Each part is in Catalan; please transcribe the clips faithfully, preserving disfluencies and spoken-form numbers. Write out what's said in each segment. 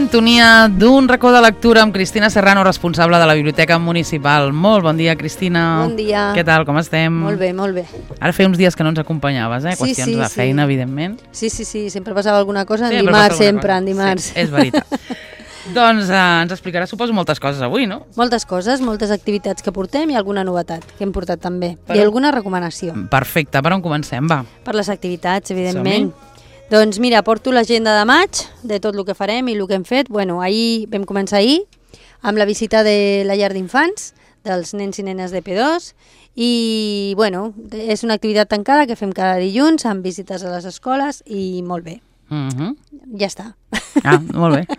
sintonia d'un racó de lectura amb Cristina Serrano, responsable de la Biblioteca Municipal. Molt bon dia, Cristina. Bon dia. Què tal, com estem? Molt bé, molt bé. Ara feia uns dies que no ens acompanyaves, eh? Sí, Qüestions sí, de feina, sí. evidentment. Sí, sí, sí, sempre passava alguna cosa, en Sempre dimarts, passa alguna sempre, cosa. en dimarts. Sí, és veritat. Doncs eh, ens explicarà, suposo, moltes coses avui, no? Moltes coses, moltes activitats que portem i alguna novetat que hem portat també. Per I on- alguna recomanació. Perfecte, per on comencem, va? Per les activitats, evidentment. Doncs mira, porto l'agenda de maig, de tot el que farem i el que hem fet. Bueno, ahir vam començar ahir amb la visita de la llar d'infants, dels nens i nenes de P dos, i bueno, és una activitat tancada que fem cada dilluns amb visites a les escoles i molt bé. Uh -huh. Ja està. Ah, molt bé.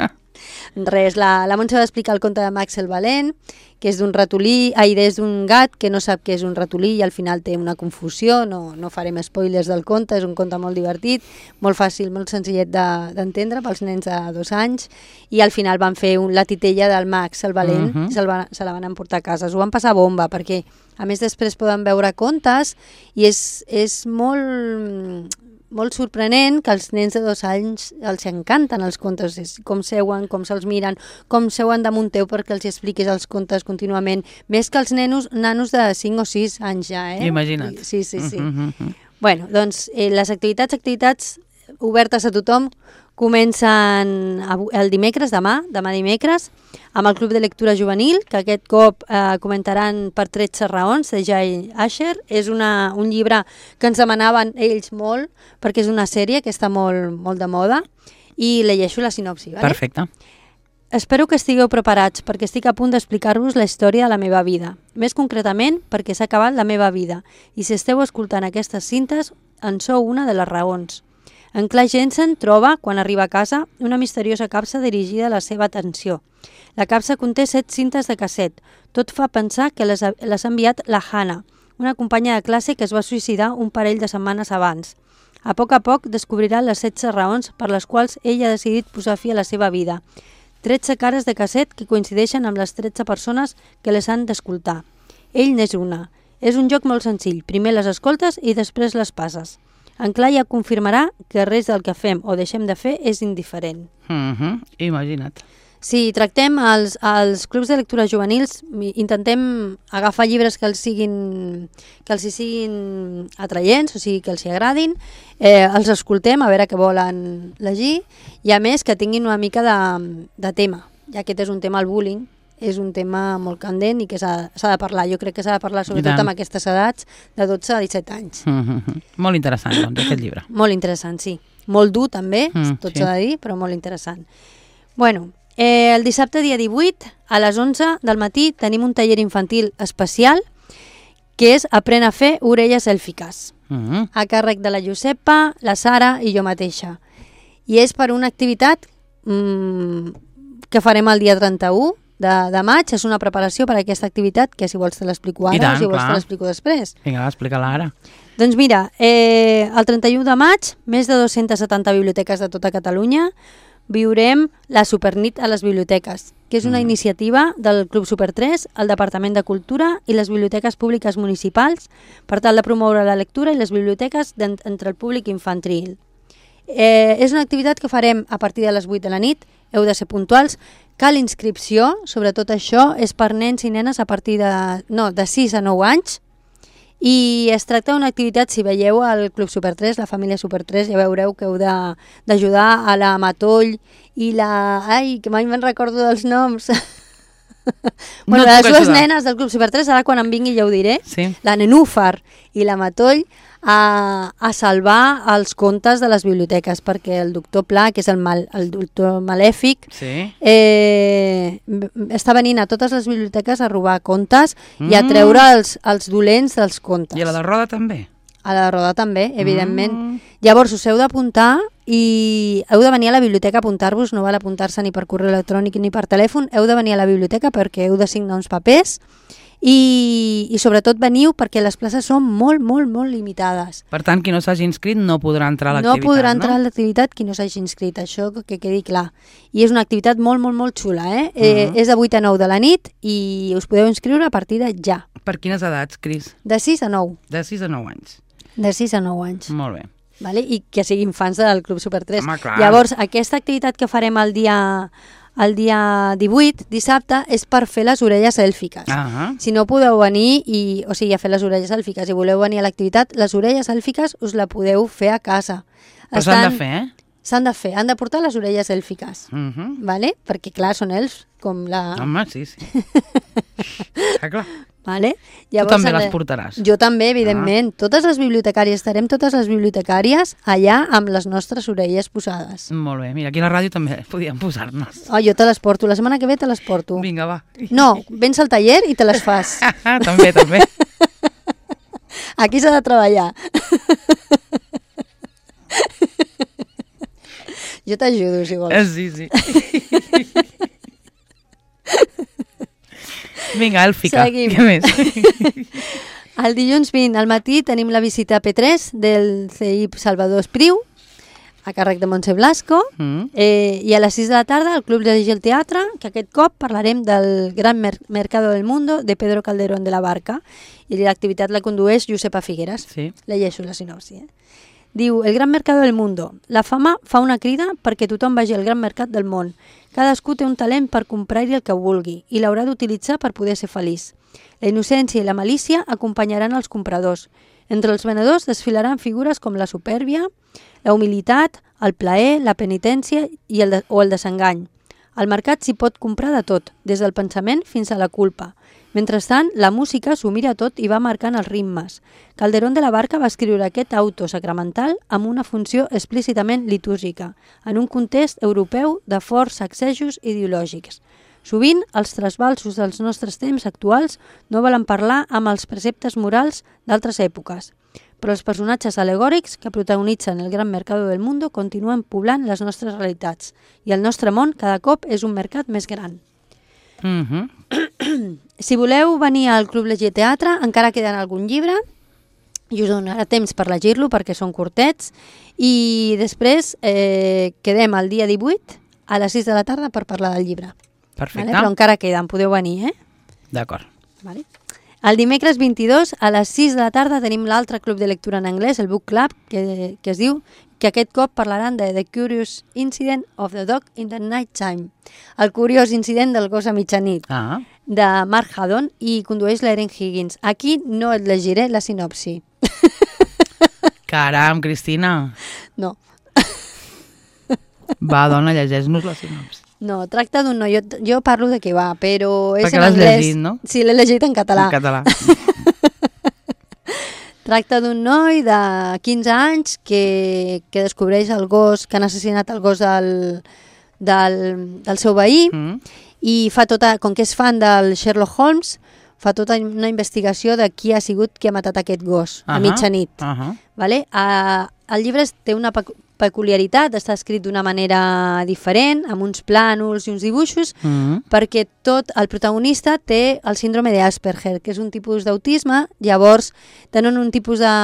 Res, la, la Montse va explicar el conte de Max el Valent, que és d'un ratolí, ai, és d'un gat que no sap què és un ratolí i al final té una confusió, no, no farem spoilers del conte, és un conte molt divertit, molt fàcil, molt senzillet d'entendre de, pels nens de dos anys, i al final van fer un, la titella del Max el Valent, Uh -huh. i se'l van, se la van emportar a casa, s'ho van passar bomba, perquè a més després poden veure contes i és, és molt... molt sorprenent que els nens de dos anys els encanten els contes, és com seuen, com se'ls miren, com seuen damunt teu perquè els expliquis els contes contínuament, més que els nenos, nanos de cinc o sis anys ja, eh? Imagina't. Sí, sí, sí. Uh -huh. Bueno, doncs eh, les activitats, activitats obertes a tothom comencen avui- el dimecres, demà, demà dimecres, amb el Club de Lectura Juvenil, que aquest cop eh, comentaran per tretze raons, de Jay Asher. És una, un llibre que ens demanaven ells molt, perquè és una sèrie que està molt, molt de moda, i llegeixo la sinopsi. Vale? Perfecte. Espero que estigueu preparats perquè estic a punt d'explicar-vos la història de la meva vida. Més concretament, perquè s'ha acabat la meva vida. I si esteu escoltant aquestes cintes, en sou una de les raons. En Clay Jensen troba, quan arriba a casa, una misteriosa capsa dirigida a la seva atenció. La capsa conté set cintes de casset. Tot fa pensar que les ha, les ha enviat la Hannah, una companya de classe que es va suïcidar un parell de setmanes abans. A poc a poc descobrirà les setze raons per les quals ell ha decidit posar fi a la seva vida. tretze cares de casset que coincideixen amb les tretze persones que les han d'escoltar. Ell n'és una. És un joc molt senzill. Primer les escoltes i després les passes. En Clay ja confirmarà que res del que fem o deixem de fer és indiferent. Uh -huh. Imagina't. Si tractem els, els clubs de lectura juvenils, mi- intentem agafar llibres que els siguin, que els hi siguin atraients, o sigui, que els hi agradin, eh, els escoltem a veure què volen llegir, i a més que tinguin una mica de, de tema, ja que aquest és un tema, el bullying, és un tema molt candent i que s'ha s'ha de parlar. Jo crec que s'ha de parlar sobretot amb aquestes edats de dotze a disset anys. Uh -huh. Molt interessant, doncs, aquest llibre. Molt interessant, sí. Molt dur també, Mm, tot sí. s'ha de dir, però molt interessant. Bueno, eh, el dissabte dia divuit a les onze del matí tenim un taller infantil especial que és Aprèn a fer orelles èlfiques, Uh -huh. a càrrec de la Josepa, la Sara i jo mateixa. I és per una activitat mmm, que farem el dia trenta-u de, de maig. És una preparació per a aquesta activitat que si vols te l'explico I ara tant, o si vols clar. te l'explico després. Vinga, explica-la ara. Doncs mira, eh, el trenta-u de maig, més de dues-centes setanta biblioteques de tota Catalunya viurem la Supernit a les biblioteques, que és una Mm. iniciativa del Club Super tres, el Departament de Cultura i les biblioteques públiques municipals per tal de promoure la lectura i les biblioteques d'en- entre el públic infantil. Eh, és una activitat que farem a partir de les vuit de la nit, heu de ser puntuals. Cal inscripció, sobretot això, és per nens i nenes a partir de, no, de sis a nou anys, i es tracta d'una activitat, si veieu el Club Super tres, la família Super tres, ja veureu que heu de- d'ajudar a la Matoll i la... Ai, que mai me'n recordo dels noms. bueno, No et les puc dues ajudar. nenes del Club Super tres, ara quan em vingui ja ho diré, Sí. la Nenúfar i la Matoll, a, a salvar els contes de les biblioteques, perquè el doctor Pla, que és el, mal, el doctor malèfic, Sí. eh, està venint a totes les biblioteques a robar contes i a Mm. treure els, els dolents dels contes. I a la de Roda també? A la de Roda també, evidentment. Mm. Llavors us heu d'apuntar i heu de venir a la biblioteca a apuntar-vos, no val apuntar-se ni per correu electrònic ni per telèfon, heu de venir a la biblioteca perquè heu de signar uns papers i, i sobretot veniu perquè les places són molt, molt, molt limitades. Per tant, qui no s'hagi inscrit no podrà entrar a No l'activitat, podrà entrar a l'activitat qui no s'hagi inscrit, això que quedi clar. I és una activitat molt, molt, molt xula, eh? eh Mhm. és de vuit a nou de la nit i us podeu inscriure a partir de ja, Per quines edats, Cris? de sis a nou, De sis a nou anys. de sis a nou anys. Molt bé. vale? I que siguin fans del Club Super tres. Home, clar. Llavors, aquesta activitat que farem el dia, el dia divuit, dissabte, és per fer les orelles èlfiques. Ah, Si no podeu venir, i, o sigui, a fer les orelles èlfiques, i voleu venir a l'activitat, les orelles èlfiques us la podeu fer a casa. però s'han de fer, eh? S'han de fer, han de portar les orelles èlfiques, Uh -huh. vale? Perquè, clar, són elfs, com la... Home, sí, sí. Ah, clar. Vale? Tu també han de- les portaràs. Jo també, evidentment. Ah. Totes les bibliotecàries, estarem totes les bibliotecàries allà amb les nostres orelles posades. Molt bé, mira, aquí a la ràdio també podíem posar-nos. Oh, jo te les porto, la setmana que ve te les porto. Vinga, va. No, vens al taller i te les fas. també, també. Aquí s'ha de treballar. Jo t'ajudo, si vols. Eh, Sí, sí. Vinga, èlfica. Seguim. Què més? El dilluns vint al matí tenim la visita a P tres del C I P Salvador Espriu, a càrrec de Montse Blasco, Mm. eh, i a les sis de la tarda al Club Llegir el Teatre, que aquest cop parlarem del Gran Mer Mercado del Mundo de Pedro Calderón de la Barca, i l'activitat la condueix Josepa Figueras. Sí. Llegeixo la sinopsi. Eh? Diu, el Gran Mercado del Mundo. La fama fa una crida perquè tothom vagi al gran mercat del món. Cadascú té un talent per comprar-hi el que vulgui i l'haurà d'utilitzar per poder ser feliç. La innocència i la malícia acompanyaran els compradors. Entre els venedors desfilaran figures com la supèrbia, la humilitat, el plaer, la penitència i el de, o el desengany. Al mercat s'hi pot comprar de tot, des del pensament fins a la culpa. Mentrestant, la música s'ho mira tot i va marcant els ritmes. Calderón de la Barca va escriure aquest auto sacramental amb una funció explícitament litúrgica, en un context europeu de forts sacsejos ideològics. Sovint, els trasbalsos dels nostres temps actuals no volen parlar amb els preceptes morals d'altres èpoques, però els personatges alegòrics que protagonitzen el gran mercado del mundo continuen poblant les nostres realitats i el nostre món cada cop és un mercat més gran. Mm -hmm. Si voleu venir al Club Llegir Teatre, encara queden algun llibre i us donarà temps per llegir-lo perquè són curtets, i després eh, quedem el dia divuit a les sis de la tarda per parlar del llibre. Perfecte. Vale? Però encara queden, podeu venir, eh? D'acord. Vale. El dimecres vint-i-dos a les sis de la tarda tenim l'altre club de lectura en anglès, el Book Club, que, que es diu que aquest cop parlaran de The Curious Incident of the Dog in the Night Time, el curiós incident del gos a mitjanit, Ah, de Mark Haddon, i condueix l'Erin Higgins. Aquí no et llegiré la sinopsi. caram, Cristina. No. Va, dona, llegeix-nos la sinopsi. No, tracta d'un noi. Jo, jo parlo de què va, però és Perquè en l'has anglès. llegit, no? Sí, l'he llegit en català. En català. Tracta d'un noi de quinze anys que, que descobreix el gos, que han assassinat el gos del, del, del seu veí, Mm. i fa tota, com que és fan del Sherlock Holmes, fa tota una investigació de qui ha sigut qui ha matat aquest gos a Ahà, mitjanit. ahà. Vale? Uh, el llibre té una pecu peculiaritat, està escrit d'una manera diferent, amb uns plànols i uns dibuixos, Mm. perquè tot el protagonista té el síndrome d'Asperger, que és un tipus d'autisme. Llavors tenen un tipus de,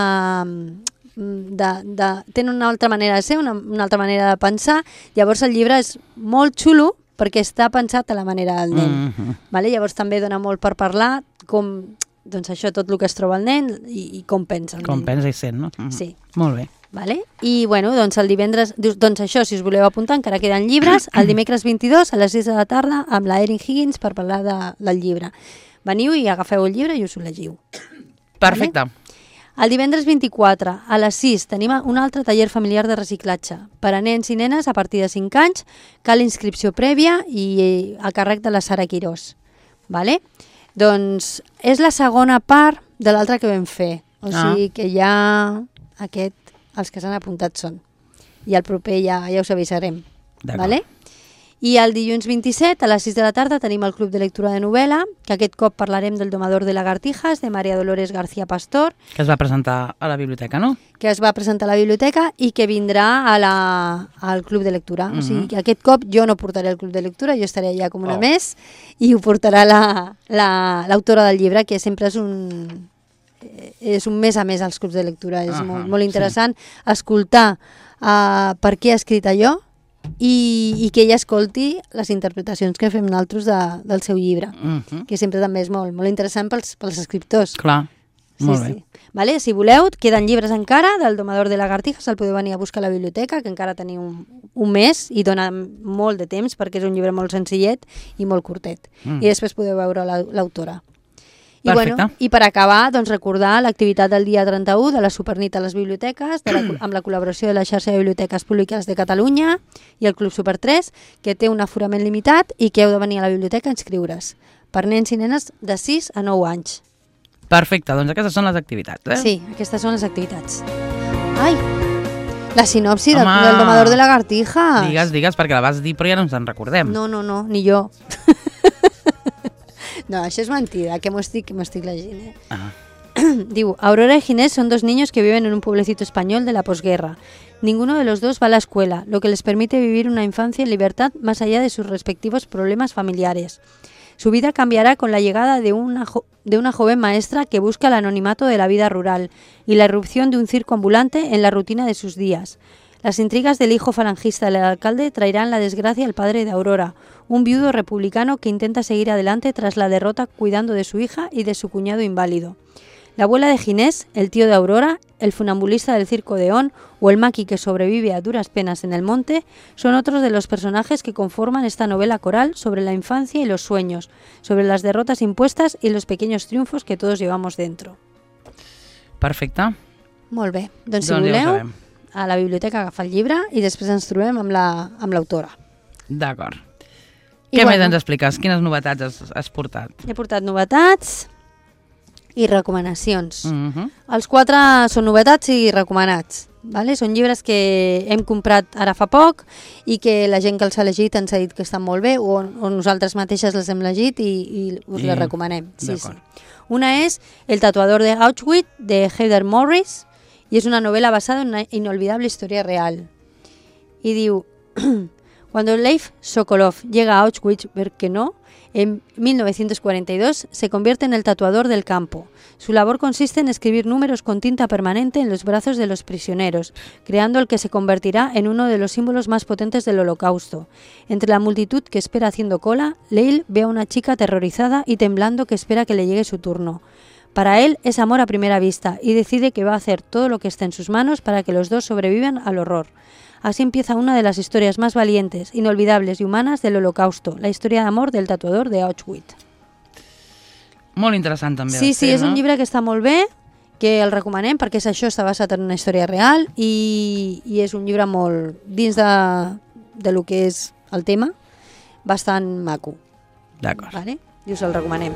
de, de... tenen una altra manera de ser, una, una altra manera de pensar. Llavors el llibre és molt xulo perquè està pensat a la manera del nen. Mm -hmm. Vale? Llavors també dona molt per parlar com, doncs això, tot el que es troba el nen i, i com pensa el Com nen. pensa i sent, no? Mm. Sí. Molt bé. Vale? I bueno, doncs el divendres, doncs això, si us voleu apuntar, encara queden llibres, el dimecres vint-i-dos a les sis de la tarda amb la Erin Higgins per parlar de, del llibre. Veniu i agafeu el llibre i us ho llegiu. Perfecte. Vale? El divendres vint-i-quatre a les sis tenim un altre taller familiar de reciclatge. Per a nens i nenes a partir de cinc anys cal inscripció prèvia i a càrrec de la Sara Quirós. Vale? Doncs és la segona part de l'altre que vam fer. O Ah. sigui que ja aquest, els que s'han apuntat són. I el proper ja, ja us avisarem. D'acord. Vale? I el dilluns vint-i-set a les sis de la tarda tenim el Club de Lectura de Novel·la, que aquest cop parlarem del Domador de lagartijas, de María Dolores García Pastor, Que es va presentar a la biblioteca, no? que es va presentar a la biblioteca i que vindrà a la, al Club de Lectura. Mm -hmm. O sigui, Mhm. que aquest cop jo no portaré el Club de Lectura, jo estaré allà com una Oh. més, i ho portarà la, la, l'autora del llibre, que sempre és un... és un mes a més als clubs de lectura. És Ahà, molt, molt interessant escoltar uh, per què ha escrit allò i, i que ella escolti les interpretacions que fem nosaltres de, del seu llibre, Mm -hmm. que sempre també és molt, molt interessant pels, pels escriptors. Clar. Sí, Molt bé. sí. Vale? Si voleu, queden llibres encara del Domador de Lagartijas, el podeu venir a buscar a la biblioteca, que encara teniu un, un mes i dona molt de temps perquè és un llibre molt senzillet i molt curtet. Mm. I després podeu veure la- l'autora. I, Perfecte. bueno, I per acabar, doncs, recordar l'activitat del dia trenta-u de la Supernit a les biblioteques, de la, amb la col·laboració de la xarxa de biblioteques públiques de Catalunya i el Club Super tres, que té un aforament limitat i que heu de venir a la biblioteca a inscriure's, per nens i nenes de sis a nou anys. Perfecte, doncs aquestes són les activitats, eh? Sí, aquestes són les activitats. Ai, la sinopsi del, Home. del Domador de Lagartijas. Digues, digues, perquè la vas dir però ja no ens en recordem. No, no, no, ni jo. No, això és mentida, que m'ho estic, m'ho estic llegint, eh? Ah. Diu, Aurora y Ginés son dos niños que viven en un pueblecito español de la posguerra. Ninguno de los dos va a la escuela, lo que les permite vivir una infancia en libertad más allá de sus respectivos problemas familiares. Su vida cambiará con la llegada de una, jo- de una joven maestra que busca el anonimato de la vida rural y la irrupción de un circo ambulante en la rutina de sus días. Las intrigas del hijo falangista del alcalde traerán la desgracia al padre de Aurora, un viudo republicano que intenta seguir adelante tras la derrota cuidando de su hija y de su cuñado inválido. La abuela de Ginés, el tío de Aurora, el funambulista del circo de On o el maqui que sobrevive a duras penas en el monte son otros de los personajes que conforman esta novela coral sobre la infancia y los sueños, sobre las derrotas impuestas y los pequeños triunfos que todos llevamos dentro. Perfecte. Molt bé, doncs si Doncs ja ho voleu, sabem. a la biblioteca agafar el llibre i després ens trobem amb la- amb l'autora. D'acord. I Què bueno. més ens expliques? Quines novetats has, has portat? He portat novetats i recomanacions. Mm -hmm. Els quatre són novetats i recomanats. Vale? Són llibres que hem comprat ara fa poc i que la gent que els ha llegit ens ha dit que estan molt bé o, o nosaltres mateixes les hem llegit i, i us I- les recomanem. Sí, sí. d'acord. Una és El tatuador de Auschwitz, de Heather Morris, i és una novela basada en una inolvidable historia real. Y diu, cuando Leif Sokolov llega a Auschwitz-Birkenau, en mil novecientos cuarenta y dos, se convierte en el tatuador del campo. Su labor consiste en escribir números con tinta permanente en los brazos de los prisioneros, creando el que se convertirá en uno de los símbolos más potentes del Holocausto. Entre la multitud que espera haciendo cola, Leil ve a una chica aterrorizada y temblando que espera que le llegue su turno. Para él es amor a primera vista y decide que va a hacer todo lo que esté en sus manos para que los dos sobrevivan al horror. Así empieza una de las historias más valientes, inolvidables y humanas del Holocausto, la historia de amor del tatuador de Auschwitz. Molt interessant també. Sí, de sí, fer, és un no? llibre que està molt bé, que el recomanem perquè és això, està basat en una història real i, i és un llibre molt, dins de, de lo que és el tema, bastant maco. D'acord. Vale? I us el recomanem.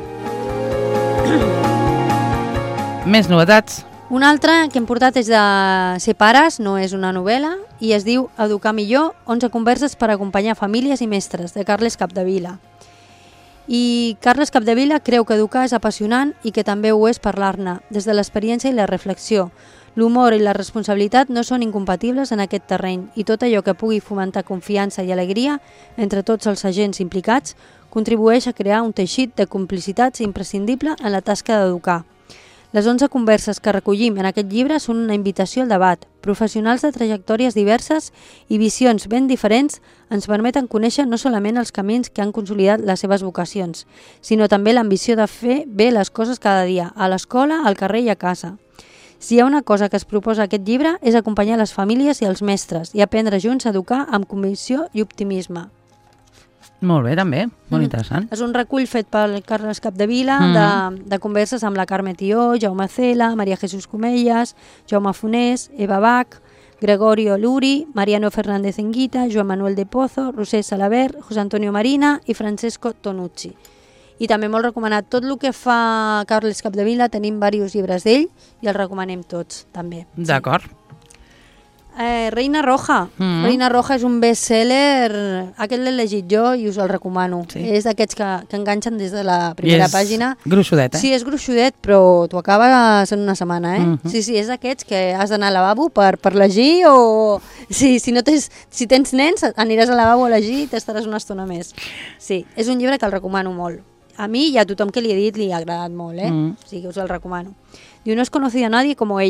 Més novetats? Un altre que hem portat és de Ser pares, no és una novel·la, i es diu Educar millor, onze converses per acompanyar famílies i mestres, de Carles Capdevila. I Carles Capdevila creu que educar és apassionant i que també ho és parlar-ne, des de l'experiència i la reflexió. L'humor i la responsabilitat no són incompatibles en aquest terreny i tot allò que pugui fomentar confiança i alegria entre tots els agents implicats contribueix a crear un teixit de complicitats imprescindible en la tasca d'educar. Les onze converses que recollim en aquest llibre són una invitació al debat. Professionals de trajectòries diverses i visions ben diferents ens permeten conèixer no solament els camins que han consolidat les seves vocacions, sinó també l'ambició de fer bé les coses cada dia, a l'escola, al carrer i a casa. Si hi ha una cosa que es proposa aquest llibre és acompanyar les famílies i els mestres i aprendre junts a educar amb convicció i optimisme. Molt bé, també. Molt Mm. interessant. És un recull fet pel Carles Capdevila Mm. de, de converses amb la Carme Tió, Jaume Cela, Maria Jesús Comelles, Jaume Fonés, Eva Bach, Gregorio Luri, Mariano Fernández Enguita, Joan Manuel de Pozo, Roser Salaver, José Antonio Marina i Francesco Tonucci. I també molt recomanat tot el que fa Carles Capdevila, tenim diversos llibres d'ell i els recomanem tots, també. D'acord. Eh, Reina Roja. Mm. Reina Roja és un best-seller, aquest l'he llegit jo i us el recomano. Sí. És d'aquests que, que enganxen des de la primera I és pàgina. gruixudet, eh? Sí, és gruixudet, però t'ho acabes en una setmana, eh? Mhm. Sí, sí, és d'aquests que has d'anar al lavabo per, per llegir o... Sí, si, no tens, si tens nens, aniràs al lavabo a llegir i t'estaràs una estona més. Sí, és un llibre que el recomano molt. A mi i a tothom que li he dit li ha agradat molt, eh? Mm. O sigui que us el recomano. Diu, no es conocido a nadie como ella.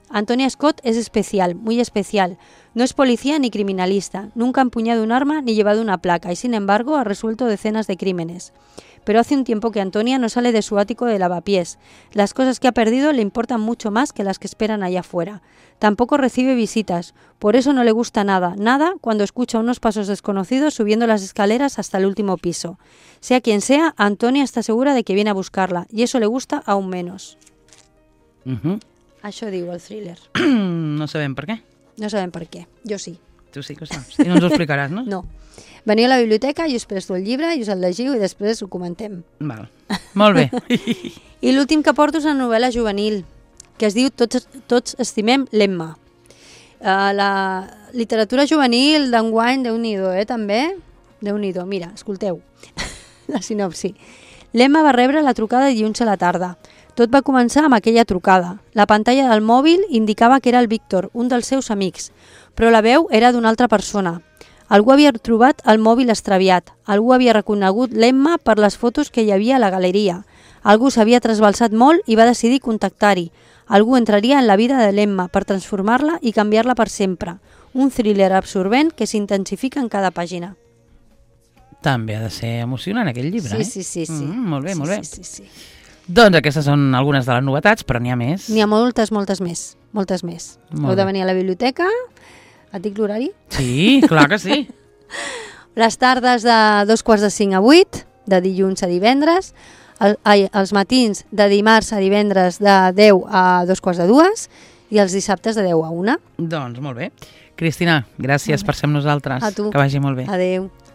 Antonia Scott es especial, muy especial. No es policía ni criminalista, nunca ha empuñado un arma ni llevado una placa y sin embargo ha resuelto decenas de crímenes. Pero hace un tiempo que Antonia no sale de su ático de lavapiés. Las cosas que ha perdido le importan mucho más que las que esperan allá afuera. Tampoco recibe visitas, por eso no le gusta nada, nada cuando escucha unos pasos desconocidos subiendo las escaleras hasta el último piso. Sea quien sea, Antonia está segura de que viene a buscarla y eso le gusta aún menos. Uh-huh. Això diu el thriller. No sabem per què. No sabem per què, jo sí. Tu sí que ho saps. I no ens ho explicaràs, no? No. Veniu a la biblioteca, jo us presto el llibre, i us el llegiu i després ho comentem. Val. Molt bé. I l'últim que porto és una novel·la juvenil, que es diu Tots, tots estimem l'Emma. Uh, la literatura juvenil d'enguany, Déu-n'hi-do, eh, també? Déu-n'hi-do, mira, escolteu la sinopsi. L'Emma va rebre la trucada dilluns a la tarda. Tot va començar amb aquella trucada. La pantalla del mòbil indicava que era el Víctor, un dels seus amics, però la veu era d'una altra persona. Algú havia trobat el mòbil extraviat. Algú havia reconegut l'Emma per les fotos que hi havia a la galeria. Algú s'havia trasbalsat molt i va decidir contactar-hi. Algú entraria en la vida de l'Emma per transformar-la i canviar-la per sempre. Un thriller absorbent que s'intensifica en cada pàgina. També ha de ser emocionant aquell llibre, sí, eh? Sí, sí, sí. Mm, molt bé, sí, molt bé. Sí, sí, sí. Doncs aquestes són algunes de les novetats, però n'hi ha més. N'hi ha moltes, moltes més. Moltes més. Molt Heu de bé. venir a la biblioteca. Et dic l'horari? Sí, clar que sí. Les tardes de dos quarts de cinc a vuit, de dilluns a divendres. El, ai, els matins de dimarts a divendres de deu a dos quarts de dues i els dissabtes de deu a una. Doncs molt bé. Cristina, gràcies per ser amb nosaltres. A tu. Que vagi molt bé. Adeu.